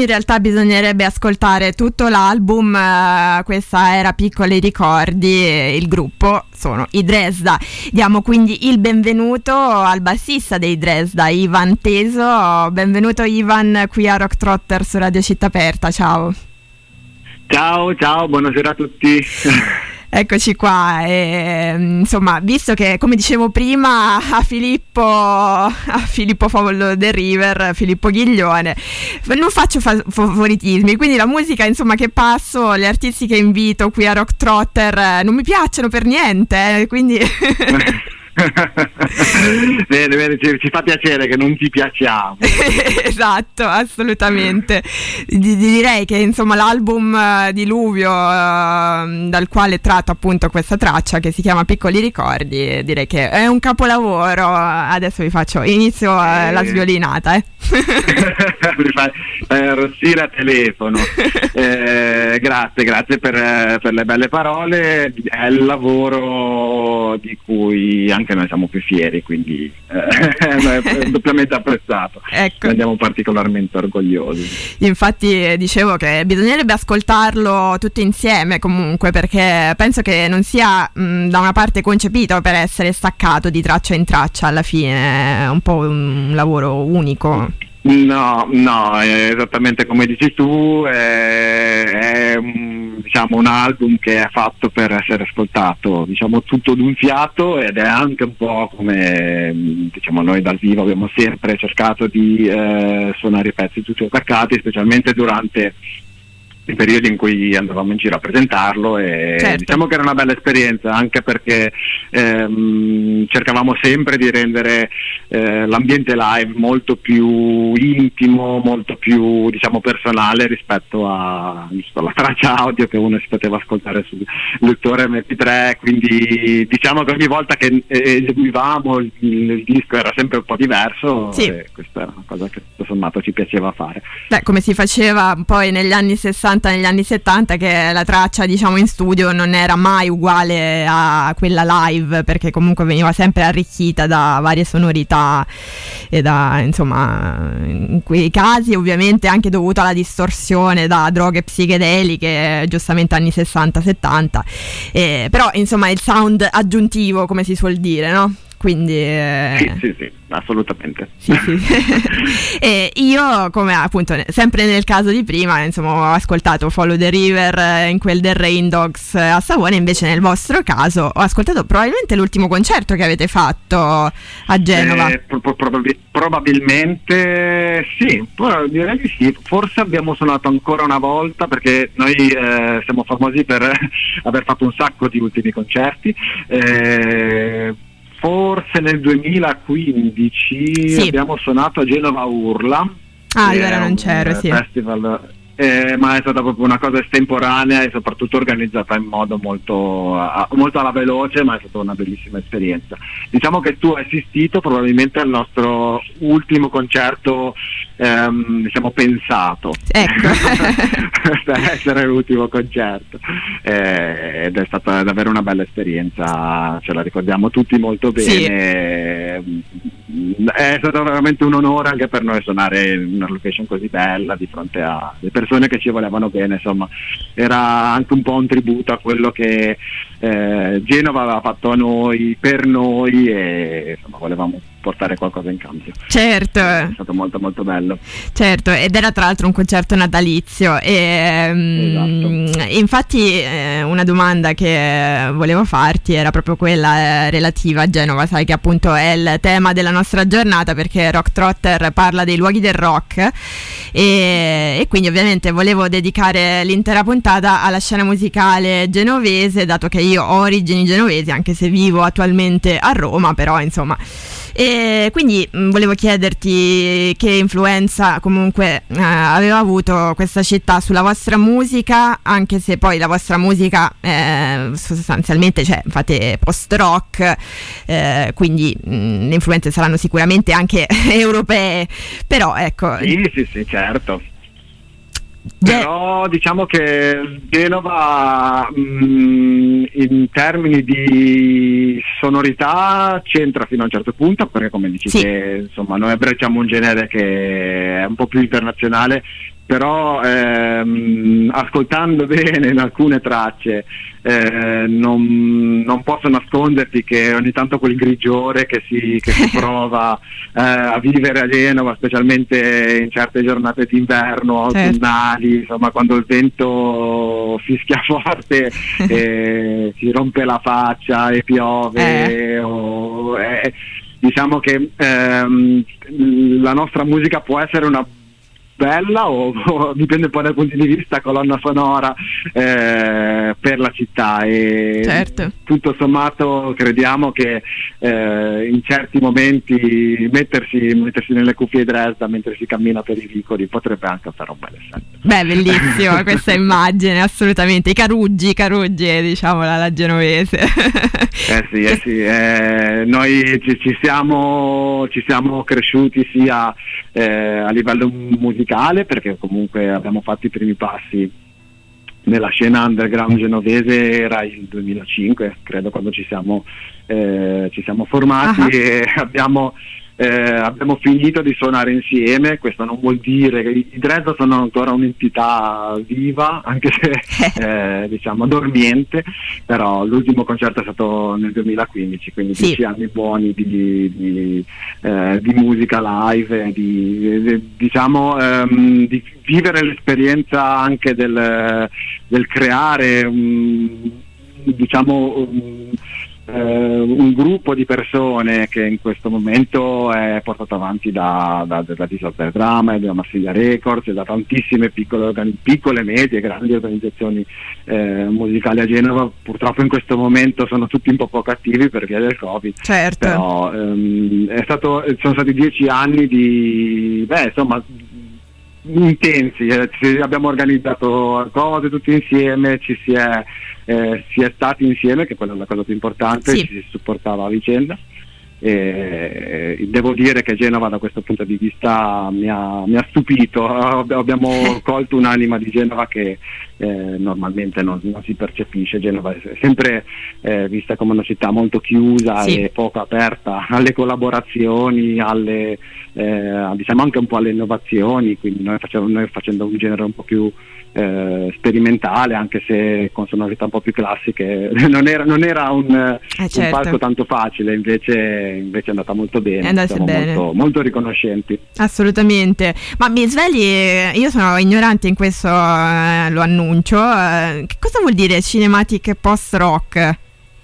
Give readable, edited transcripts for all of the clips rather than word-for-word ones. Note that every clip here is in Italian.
realtà bisognerebbe ascoltare tutto l'album. Questa era Piccoli Ricordi, il gruppo sono i Dresda. Diamo quindi il benvenuto al bassista dei Dresda, Ivan Teso. Benvenuto Ivan qui a Rock Trotter su Radio Città Aperta, ciao. Ciao, buonasera a tutti. Eccoci qua, insomma, visto che, come dicevo prima, a Filippo Favolo del River, Filippo Ghiglione, non faccio favoritismi, quindi la musica, insomma, che passo, gli artisti che invito qui a Rock Trotter non mi piacciono per niente, quindi... bene, ci fa piacere che non ti piacciamo. Esatto, assolutamente. Direi che insomma l'album Diluvio, dal quale tratto appunto questa traccia che si chiama Piccoli Ricordi, direi che è un capolavoro. Adesso inizio la sviolinata. Mi fai arrossire a telefono. Grazie per le belle parole. È il lavoro di cui anche noi siamo più fieri, quindi è doppiamente apprezzato. Ecco. Ne andiamo particolarmente orgogliosi. Infatti dicevo che bisognerebbe ascoltarlo tutti insieme comunque, perché penso che non sia da una parte concepito per essere staccato di traccia in traccia, alla fine è un po' un lavoro unico. No, è esattamente come dici tu, è diciamo un album che è fatto per essere ascoltato, diciamo tutto d'un fiato, ed è anche un po' come diciamo noi dal vivo abbiamo sempre cercato di suonare i pezzi tutti attaccati, specialmente durante i periodi in cui andavamo in giro a presentarlo, e certo. Diciamo che era una bella esperienza, anche perché cercavamo sempre di rendere l'ambiente live molto più intimo, molto più diciamo personale rispetto alla traccia audio che uno si poteva ascoltare sul lettore MP3, quindi diciamo che ogni volta che eseguivamo il disco era sempre un po' diverso, sì. E questa era una cosa che tutto sommato ci piaceva fare. Come si faceva poi negli anni 60, negli anni 70, che la traccia diciamo in studio non era mai uguale a quella live, perché comunque veniva sempre arricchita da varie sonorità e da, insomma, in quei casi ovviamente anche dovuto alla distorsione da droghe psichedeliche, giustamente anni 60-70, però insomma il sound aggiuntivo, come si suol dire, no? Quindi sì, assolutamente. Sì. E io, come appunto sempre nel caso di prima, insomma, ho ascoltato Follow the River in quel del Rain Dogs a Savona. Invece nel vostro caso ho ascoltato probabilmente l'ultimo concerto che avete fatto a Genova. Probabilmente sì, direi di sì. Forse abbiamo suonato ancora una volta, perché noi siamo famosi per aver fatto un sacco di ultimi concerti. Forse nel 2015 sì. Abbiamo suonato a Genova Urla. Allora non c'ero, sì. Festival, ma è stata proprio una cosa estemporanea e soprattutto organizzata in modo molto alla veloce, ma è stata una bellissima esperienza. Diciamo che tu hai assistito probabilmente al nostro ultimo concerto, diciamo pensato, ecco. per essere l'ultimo concerto, ed è stata davvero una bella esperienza, ce la ricordiamo tutti molto bene. Sì. È stato veramente un onore anche per noi suonare in una location così bella di fronte a le persone che ci volevano bene, insomma era anche un po' un tributo a quello che Genova aveva fatto a noi, per noi, e insomma volevamo portare qualcosa in cambio. Certo. È stato molto molto bello. Certo, ed era tra l'altro un concerto natalizio esatto. Infatti una domanda che volevo farti era proprio quella relativa a Genova, sai che appunto è il tema della nostra giornata, perché Rock Trotter parla dei luoghi del rock, e quindi ovviamente volevo dedicare l'intera puntata alla scena musicale genovese, dato che io ho origini genovesi, anche se vivo attualmente a Roma, però insomma. E quindi volevo chiederti che influenza comunque aveva avuto questa città sulla vostra musica, anche se poi la vostra musica sostanzialmente, cioè fate post-rock, quindi le influenze saranno sicuramente anche europee, però ecco. Sì, certo. Però diciamo che Genova in termini di sonorità c'entra fino a un certo punto, perché come dici sì. Che insomma noi abbracciamo un genere che è un po' più internazionale, però ascoltando bene in alcune tracce non posso nasconderti che ogni tanto quel grigiore che si prova a vivere a Genova, specialmente in certe giornate d'inverno, autunnali, insomma, quando il vento fischia forte e si rompe la faccia e piove, diciamo che la nostra musica può essere una bella o dipende un po' dai punti di vista, colonna sonora per la città, e tutto sommato crediamo che in certi momenti mettersi nelle cuffie di Dresda mentre si cammina per i vicoli potrebbe anche fare un bel effetto. Beh, bellissima questa immagine, assolutamente. I Caruggi, diciamo la genovese. Sì, noi ci siamo cresciuti sia a livello musicale, perché comunque abbiamo fatto i primi passi nella scena underground genovese, era il 2005 credo, quando ci siamo formati, e abbiamo finito di suonare insieme. Questo non vuol dire che i Dresda sono ancora un'entità viva, anche se diciamo dormiente, però l'ultimo concerto è stato nel 2015, quindi 10 anni buoni di musica live, di vivere l'esperienza anche del creare un gruppo di persone che in questo momento è portato avanti da Disorder Drama e da Marsiglia Records e da tantissime piccole, medie, grandi organizzazioni musicali a Genova. Purtroppo in questo momento sono tutti un po' poco attivi per via del Covid, però sono stati 10 anni di intensi, abbiamo organizzato cose tutti insieme, si è stati insieme, che quella è la cosa più importante, ci si supportava a vicenda, e devo dire che Genova da questo punto di vista mi ha stupito. Abbiamo colto un'anima di Genova che normalmente non si percepisce. Genova è sempre vista come una città molto chiusa e poco aperta alle collaborazioni, diciamo anche un po' alle innovazioni, quindi noi facendo un genere un po' più sperimentale, anche se con sonorità un po' più classiche, non era un palco tanto facile, invece è andata molto bene, siamo molto, molto riconoscenti. Assolutamente. Ma mi svegli, io sono ignorante in questo, lo annuncio, che cosa vuol dire cinematic post-rock?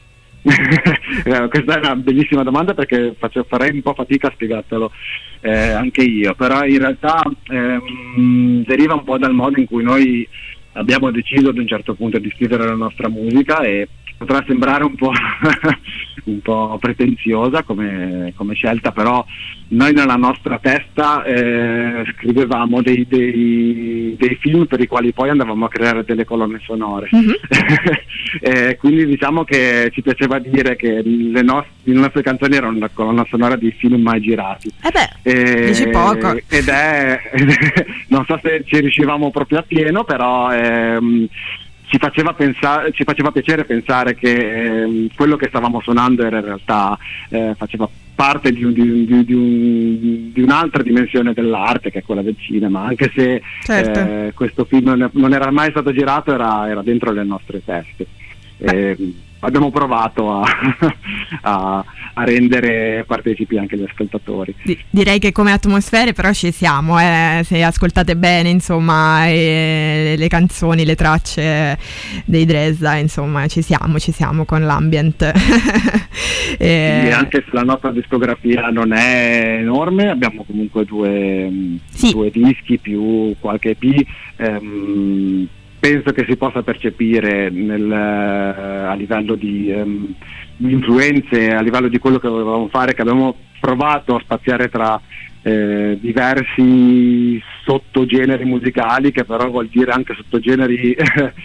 Questa è una bellissima domanda, perché farei un po' fatica a spiegartelo anche io, però in realtà deriva un po' dal modo in cui noi abbiamo deciso ad un certo punto di scrivere la nostra musica, e potrà sembrare un po' pretenziosa come scelta, però noi nella nostra testa scrivevamo dei film per i quali poi andavamo a creare delle colonne sonore. Quindi diciamo che ci piaceva dire che le nostre canzoni erano una colonna sonora di film mai girati. Dici poco. Ed è non so se ci riuscivamo proprio a pieno, però ci faceva piacere pensare che quello che stavamo suonando era in realtà faceva parte di un'altra dimensione dell'arte, che è quella del cinema, anche se questo film non era mai stato girato, era dentro le nostre teste. Abbiamo provato a rendere partecipi anche gli ascoltatori. Direi che come atmosfere però ci siamo, se ascoltate bene, insomma, le canzoni, le tracce dei Dresda, insomma, ci siamo con l'ambient. E anche se la nostra discografia non è enorme, abbiamo comunque due dischi più qualche EP. Penso che si possa percepire a livello di influenze, a livello di quello che volevamo fare, che abbiamo provato a spaziare tra diversi sottogeneri musicali, che però vuol dire anche sottogeneri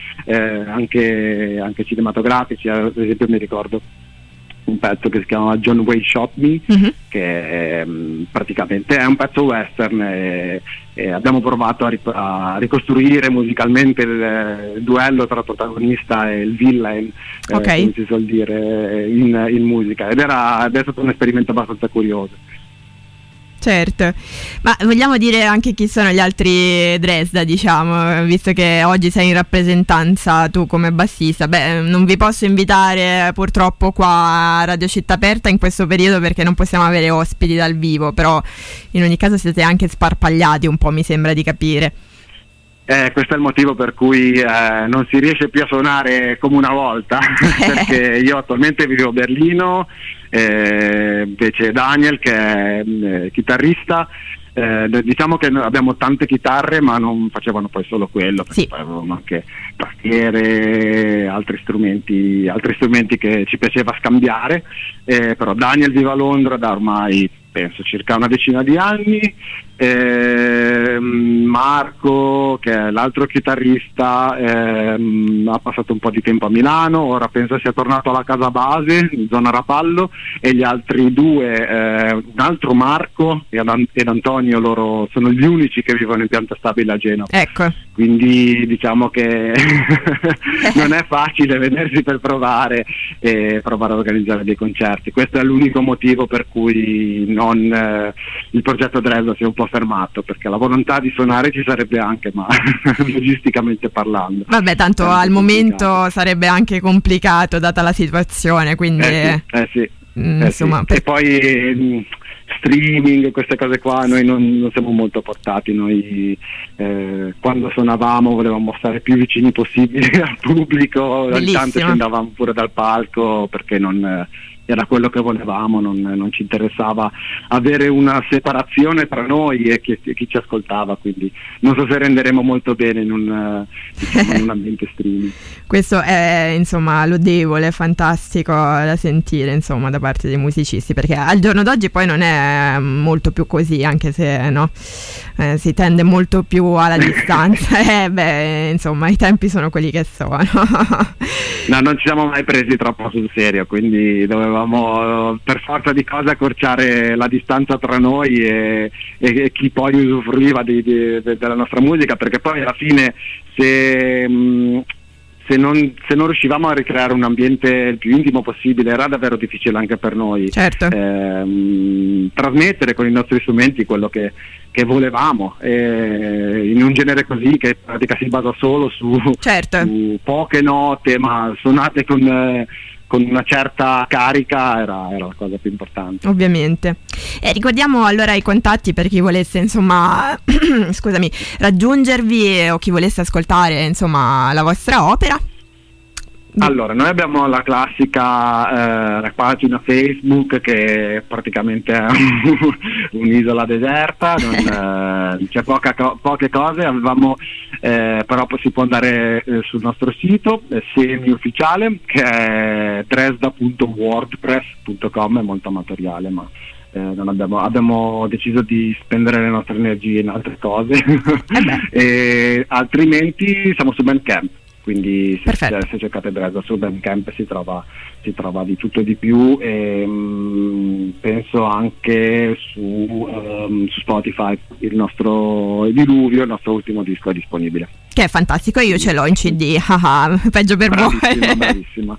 anche cinematografici. Ad esempio mi ricordo un pezzo che si chiama John Wayne Shot Me, che praticamente è un pezzo western, e abbiamo provato a ricostruire musicalmente il duello tra il protagonista e il villain, come si suol dire in musica, ed è stato un esperimento abbastanza curioso. Certo, ma vogliamo dire anche chi sono gli altri Dresda, diciamo, visto che oggi sei in rappresentanza tu come bassista. Beh, non vi posso invitare purtroppo qua a Radio Città Aperta in questo periodo perché non possiamo avere ospiti dal vivo, però in ogni caso siete anche sparpagliati un po', mi sembra di capire. Questo è il motivo per cui non si riesce più a suonare come una volta, perché io attualmente vivo a Berlino, invece Daniel, che è chitarrista, diciamo che noi abbiamo tante chitarre, ma non facevano poi solo quello, perché poi avevamo anche tastiere, altri strumenti che ci piaceva scambiare, però Daniel vive a Londra da ormai penso circa una decina di anni. Marco, che è l'altro chitarrista, ha passato un po' di tempo a Milano, ora penso sia tornato alla casa base in zona Rapallo, e gli altri due, un altro Marco ed Antonio, loro sono gli unici che vivono in pianta stabile a Genova. Ecco. Quindi diciamo che non è facile vedersi per provare e provare a organizzare dei concerti. Questo è l'unico motivo per cui il progetto Dresda si è un po' fermato, perché la volontà di suonare ci sarebbe anche, ma logisticamente parlando. Vabbè, tanto al momento sarebbe anche complicato data la situazione, quindi sì. Insomma, E poi streaming, queste cose qua noi non siamo molto portati. Noi quando suonavamo volevamo stare più vicini possibile al pubblico, ogni tanto scendavamo pure dal palco perché non era quello che volevamo, non ci interessava avere una separazione tra noi e chi ci ascoltava, quindi non so se renderemo molto bene in un ambiente streaming. Questo è insomma lodevole, fantastico da sentire insomma da parte dei musicisti, perché al giorno d'oggi poi non è molto più così, anche se si tende molto più alla distanza. Insomma i tempi sono quelli che sono. No, non ci siamo mai presi troppo sul serio, quindi dovevamo per forza di cose accorciare la distanza tra noi e chi poi usufruiva della nostra musica, perché poi alla fine se non riuscivamo a ricreare un ambiente il più intimo possibile era davvero difficile anche per noi. Certo. Trasmettere con i nostri strumenti quello che volevamo, in un genere così che in pratica si basa solo su poche note ma suonate con una certa carica, era la cosa più importante. Ovviamente. Ricordiamo allora i contatti per chi volesse insomma scusami, raggiungervi o chi volesse ascoltare insomma la vostra opera. Allora, noi abbiamo la classica pagina Facebook che praticamente è un'isola deserta, c'è poche cose, avevamo però si può andare sul nostro sito semi-ufficiale che è dresda.wordpress.com, è molto amatoriale, ma abbiamo deciso di spendere le nostre energie in altre cose. E altrimenti siamo su Bandcamp. Quindi se cercate Dresda su Bandcamp si trova di tutto e di più, e penso anche su Spotify il nostro Diluvio, il nostro ultimo disco, è disponibile. Che è fantastico, io ce l'ho in CD, peggio per bravissima, voi. Bravissima.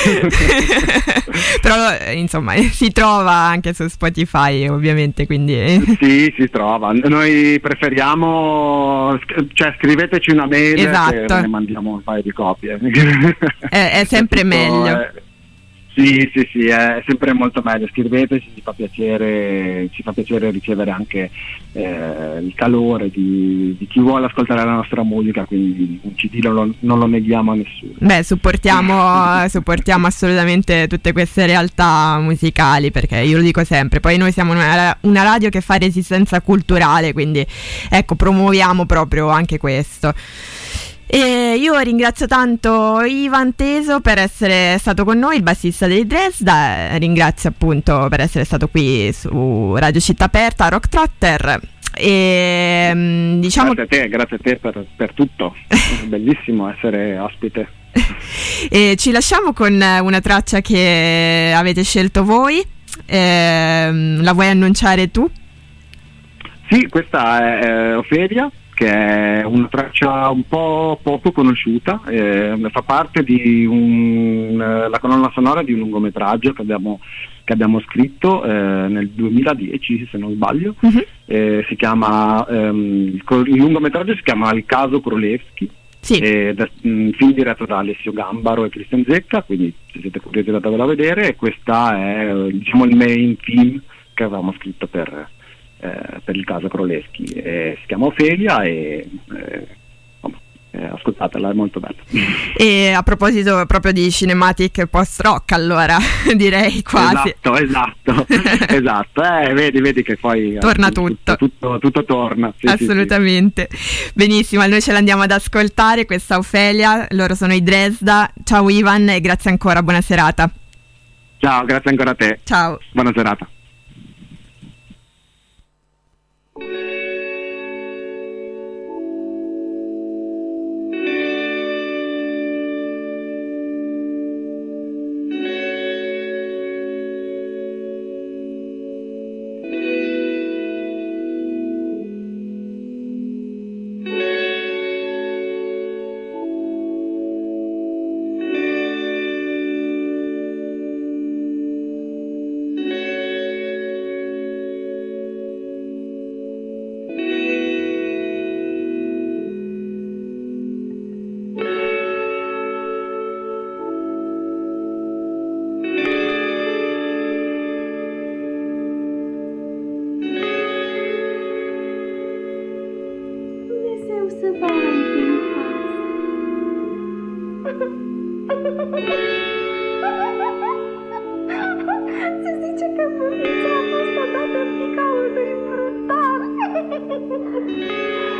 Però insomma si trova anche su Spotify ovviamente, quindi sì, si trova. Noi preferiamo, scriveteci una mail, esatto, che ne mandiamo un paio di copie. È sempre meglio. Sì, è sempre molto meglio, scriveteci, ci fa piacere ricevere anche il calore di chi vuole ascoltare la nostra musica, quindi un CD non lo neghiamo a nessuno. Supportiamo assolutamente tutte queste realtà musicali, perché io lo dico sempre, poi noi siamo una radio che fa resistenza culturale, quindi ecco, promuoviamo proprio anche questo. E io ringrazio tanto Ivan Teso per essere stato con noi, il bassista dei Dresda, ringrazio appunto per essere stato qui su Radio Città Aperta, Rock Trotter, e diciamo grazie a te per tutto, è bellissimo essere ospite. E ci lasciamo con una traccia che avete scelto voi, la vuoi annunciare tu? Sì, questa è Ofelia, che è una traccia un po' poco conosciuta, fa parte di la colonna sonora di un lungometraggio che abbiamo scritto nel 2010, se non sbaglio. Si chiama il lungometraggio si chiama Il caso Królewski. Sì. Un film diretto da Alessio Gambaro e Christian Zecca, quindi se siete curiosi andatevelo a vedere, e questa è diciamo il main film che avevamo scritto per il caso Królewski. Si chiama Ofelia e ascoltatela, è molto bella. E a proposito proprio di cinematic post-rock, allora direi quasi. Esatto. Vedi che poi torna tutto torna. Sì, assolutamente. Sì. Benissimo, noi ce l'andiamo ad ascoltare, questa Ofelia, loro sono i Dresda. Ciao Ivan e grazie ancora, buona serata. Ciao, grazie ancora a te. Ciao. Buona serata. Se zice că furnița a fost odată fiica unui brutar.